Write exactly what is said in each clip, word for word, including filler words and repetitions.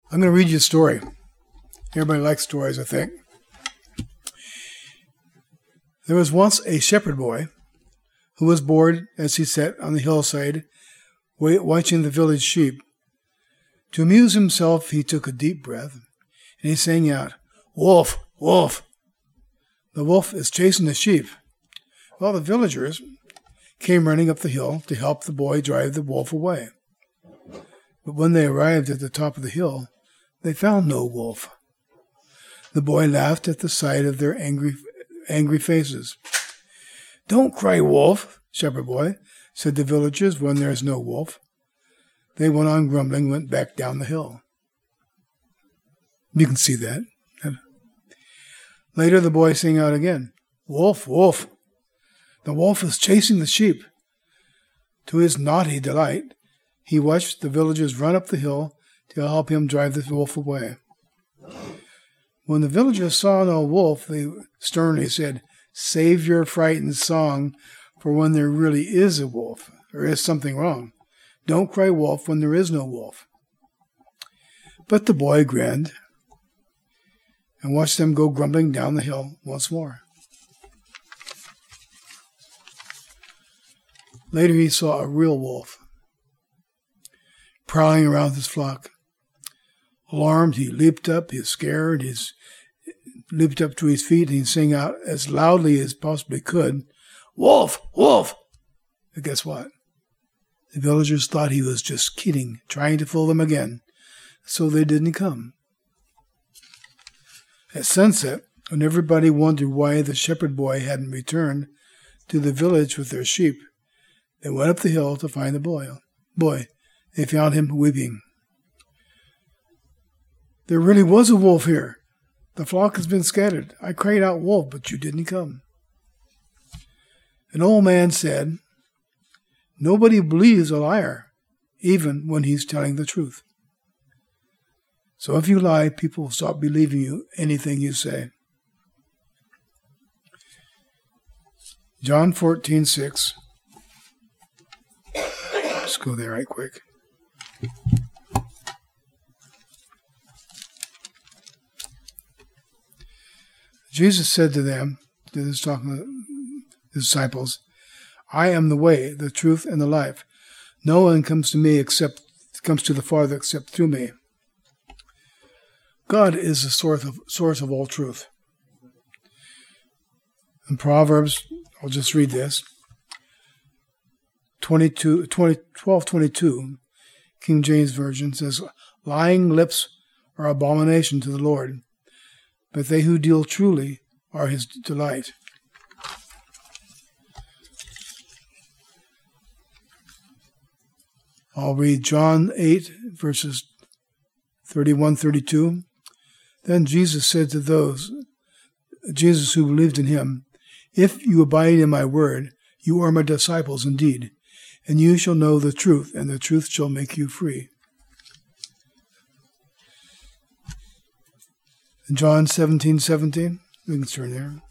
I'm going to read you a story. Everybody likes stories, I think. There was once a shepherd boy who was bored as he sat on the hillside watching the village sheep. To amuse himself, he took a deep breath and he sang out, "Wolf, wolf!" The wolf is chasing the sheep. Well, the villagers came running up the hill to help the boy drive the wolf away. But when they arrived at the top of the hill, they found no wolf. The boy laughed at the sight of their angry, angry faces. "Don't cry, wolf, shepherd boy," said the villagers when there is no wolf. They went on grumbling and went back down the hill. You can see that. Later the boy sang out again, "Wolf, wolf!" The wolf is chasing the sheep. To his naughty delight, he watched the villagers run up the hill to help him drive the wolf away. When the villagers saw no wolf, they sternly said, "Save your frightened song for when there really is a wolf. There is something wrong. Don't cry wolf when there is no wolf." But the boy grinned and watched them go grumbling down the hill once more. Later he saw a real wolf prowling around his flock. Alarmed, he leaped up, he was scared, he leaped up to his feet, and he sang out as loudly as possibly could, "Wolf! Wolf!" But guess what? The villagers thought he was just kidding, trying to fool them again, so they didn't come. At sunset, when everybody wondered why the shepherd boy hadn't returned to the village with their sheep, they went up the hill to find the boy. Boy, they found him weeping. "There really was a wolf here. The flock has been scattered. I cried out wolf, but you didn't come." An old man said, "Nobody believes a liar, even when he's telling the truth. So if you lie, people will stop believing you, anything you say." John fourteen six. Let's go there right quick. Jesus said to them, to this talking to the disciples, "I am the way, the truth, and the life. No one comes to me except comes to the Father except through me." God is the source of source of all truth. In Proverbs, I'll just read this. twenty-two, twenty, twelve twenty-two, King James Version says, "Lying lips are abomination to the Lord, but they who deal truly are his delight." I'll read John eight, verses thirty-one thirty-two. Then Jesus said to those, Jesus who believed in him, "If you abide in my word, you are my disciples indeed, and you shall know the truth, and the truth shall make you free." John seventeen seventeen. We can turn there.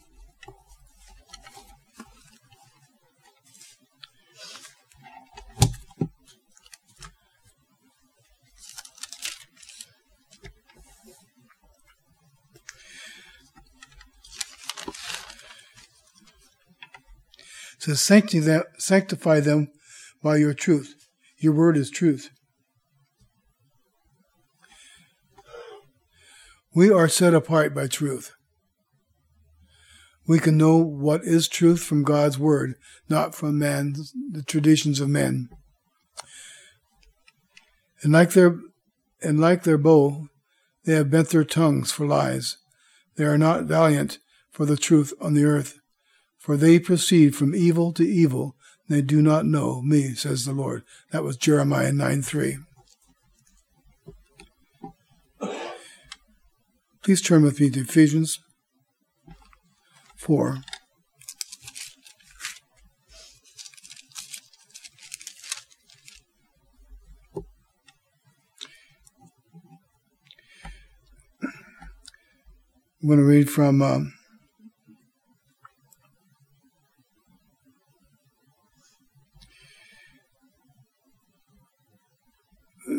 It says, "Sanctify them, sanctify them by your truth. Your word is truth." We are set apart by truth. We can know what is truth from God's word, not from man, the traditions of men. And like their and like their bow, they have bent their tongues for lies. They are not valiant for the truth on the earth, for they proceed from evil to evil. They do not know me, says the Lord. That was Jeremiah nine three. Please turn with me to Ephesians four. I'm going to read from um,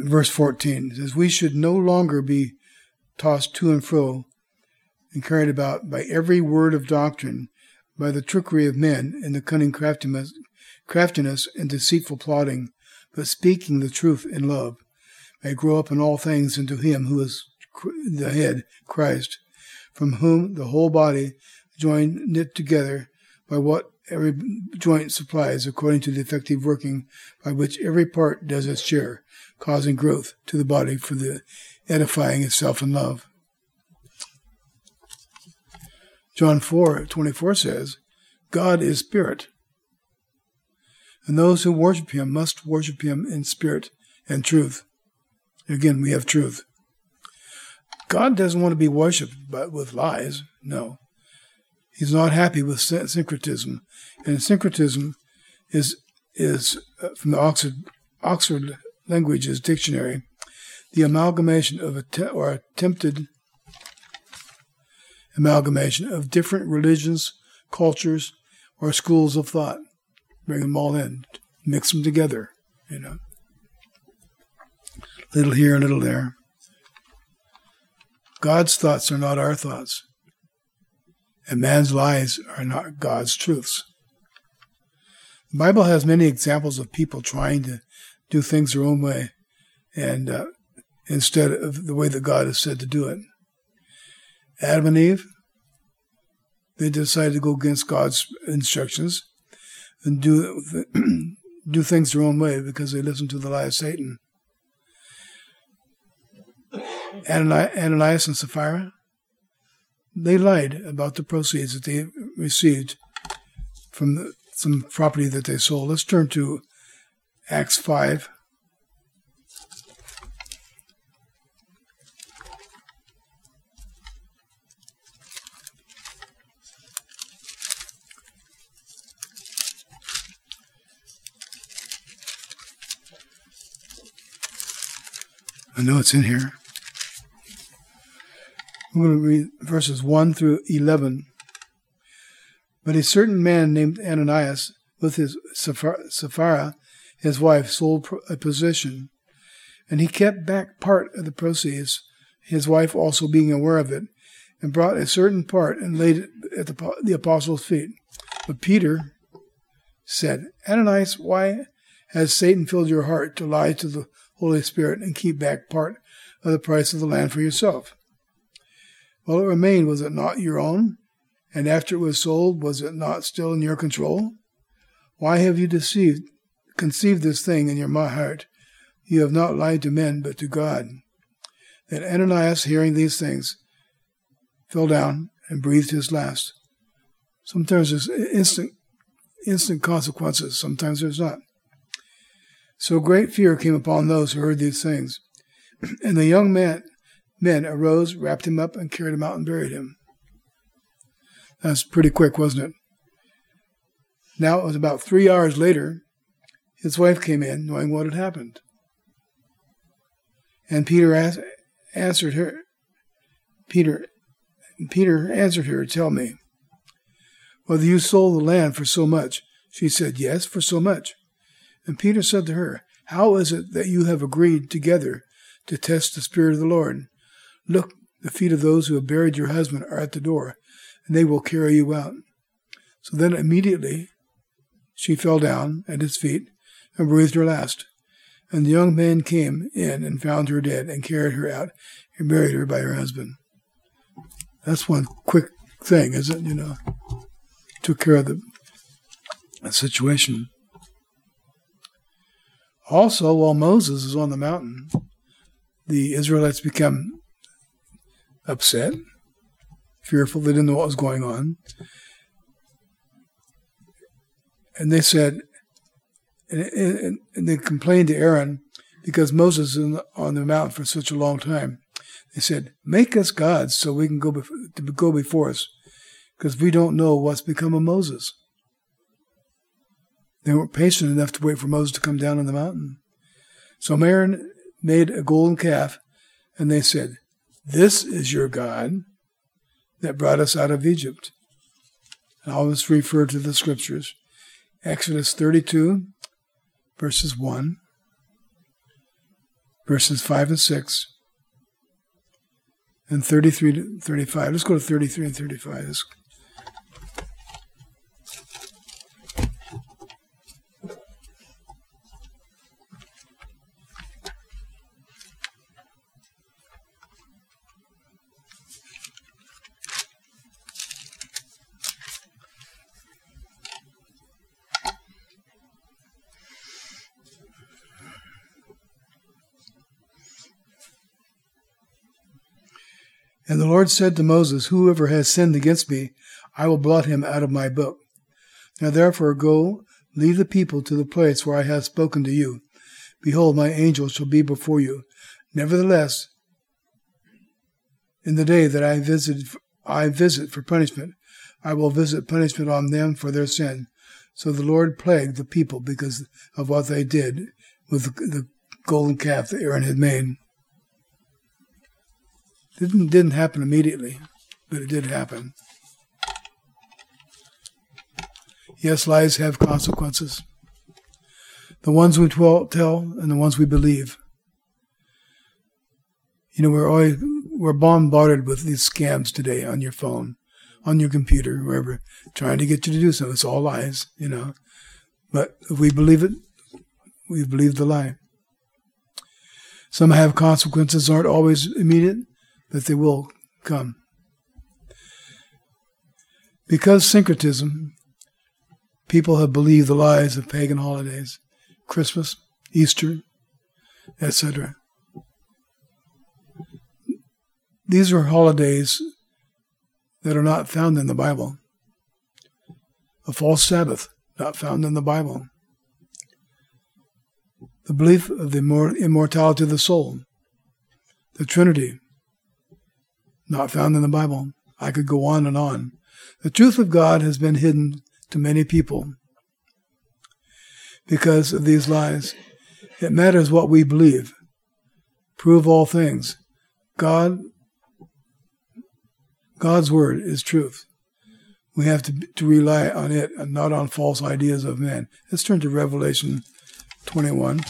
verse fourteen. It says, we should no longer be tossed to and fro and carried about by every word of doctrine, by the trickery of men and the cunning craftiness, craftiness and deceitful plotting, but speaking the truth in love, may grow up in all things into him who is the head, Christ, from whom the whole body, joined, knit together by what every joint supplies, according to the effective working by which every part does its share, causing growth to the body for the edifying itself in love. John four twenty-four says, God is spirit, and those who worship him must worship him in spirit and truth. Again, we have truth. God doesn't want to be worshipped but with lies. No. He's not happy with syncretism. And syncretism is is uh, from the Oxford, Oxford Languages Dictionary, the amalgamation of a te- or attempted amalgamation of different religions, cultures, or schools of thought. Bring them all in, mix them together, you know. Little here and little there. God's thoughts are not our thoughts, and man's lies are not God's truths. The Bible has many examples of people trying to do things their own way, and uh, instead of the way that God has said to do it. Adam and Eve, they decided to go against God's instructions and do do things their own way because they listened to the lie of Satan. Ananias and Sapphira, they lied about the proceeds that they received from the, some property that they sold. Let's turn to Acts five. I know it's in here. I'm going to read verses one through eleven. But a certain man named Ananias, with his Sapphira, his wife, sold a possession, and he kept back part of the proceeds, his wife also being aware of it, and brought a certain part and laid it at the, the apostles' feet. But Peter said, Ananias, why has Satan filled your heart to lie to the Holy Spirit and keep back part of the price of the land for yourself? Well, it remained, was it not your own? And after it was sold, was it not still in your control? Why have you deceived, conceived this thing in your heart? You have not lied to men, but to God. Then Ananias, hearing these things, fell down and breathed his last. Sometimes there's instant, instant consequences. Sometimes there's not. So great fear came upon those who heard these things. And the young man, men arose, wrapped him up, and carried him out and buried him. That's pretty quick, wasn't it? Now it was about three hours later, his wife came in, knowing what had happened. And Peter asked, answered her, Peter, Peter answered her, tell me, whether you sold the land for so much? She said, yes, for so much. And Peter said to her, how is it that you have agreed together to test the Spirit of the Lord? Look, the feet of those who have buried your husband are at the door, and they will carry you out. So then immediately she fell down at his feet and breathed her last. And the young man came in and found her dead and carried her out and buried her by her husband. That's one quick thing, isn't it? You know, took care of the, the situation. Also, while Moses is on the mountain, the Israelites become upset, fearful. They didn't know what was going on. And they said, and, and, and they complained to Aaron because Moses is on the mountain for such a long time. They said, make us gods so we can go before, to go before us, because we don't know what's become of Moses. They weren't patient enough to wait for Moses to come down on the mountain. So Aaron made a golden calf, and they said, this is your God that brought us out of Egypt. And I'll just refer to the scriptures. Exodus thirty-two, verses one. verses five and six, and thirty-three to thirty-five. Let's go to thirty-three and thirty-five. Let's And the Lord said to Moses, whoever has sinned against me, I will blot him out of my book. Now therefore go, lead the people to the place where I have spoken to you. Behold, my angel shall be before you. Nevertheless, in the day that I visit, I visit for punishment, I will visit punishment on them for their sin. So the Lord plagued the people because of what they did with the golden calf that Aaron had made. It didn't, didn't happen immediately, but it did happen. Yes, lies have consequences. The ones we tell and the ones we believe. You know, we're always we're bombarded with these scams today on your phone, on your computer, wherever, trying to get you to do something. It's all lies, you know. But if we believe it, we believe the lie. Some have consequences, aren't always immediate, but they will come. Because syncretism, people have believed the lies of pagan holidays, Christmas, Easter, et cetera. These are holidays that are not found in the Bible. A false Sabbath, not found in the Bible. The belief of the immortality of the soul. The Trinity, not found in the Bible. I could go on and on. The truth of God has been hidden to many people because of these lies. It matters what we believe. Prove all things. God, God's word is truth. We have to, to rely on it and not on false ideas of men. Let's turn to Revelation twenty-one.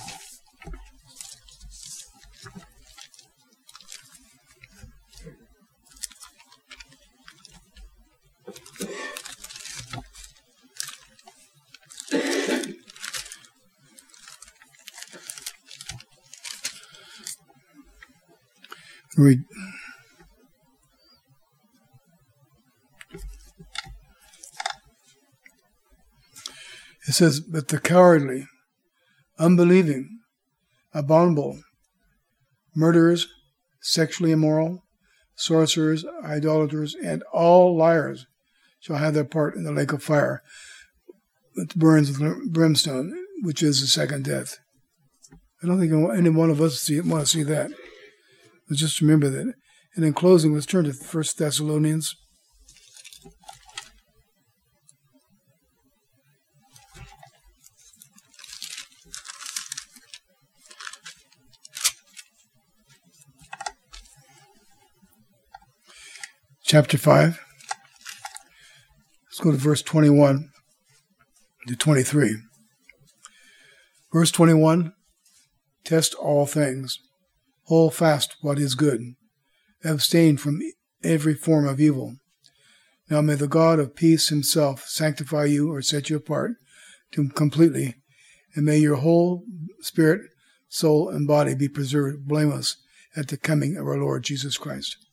Read. It says, but the cowardly, unbelieving, abominable, murderers, sexually immoral, sorcerers, idolaters, and all liars shall have their part in the lake of fire that burns with brimstone, which is the second death. I don't think any one of us see, want to see that. But just remember that. And in closing, let's turn to First Thessalonians. Chapter five. Let's go to verse twenty-one to twenty-three. Verse twenty-one, test all things. Hold fast what is good. Abstain from every form of evil. Now may the God of peace himself sanctify you or set you apart to completely, and may your whole spirit, soul, and body be preserved blameless at the coming of our Lord Jesus Christ.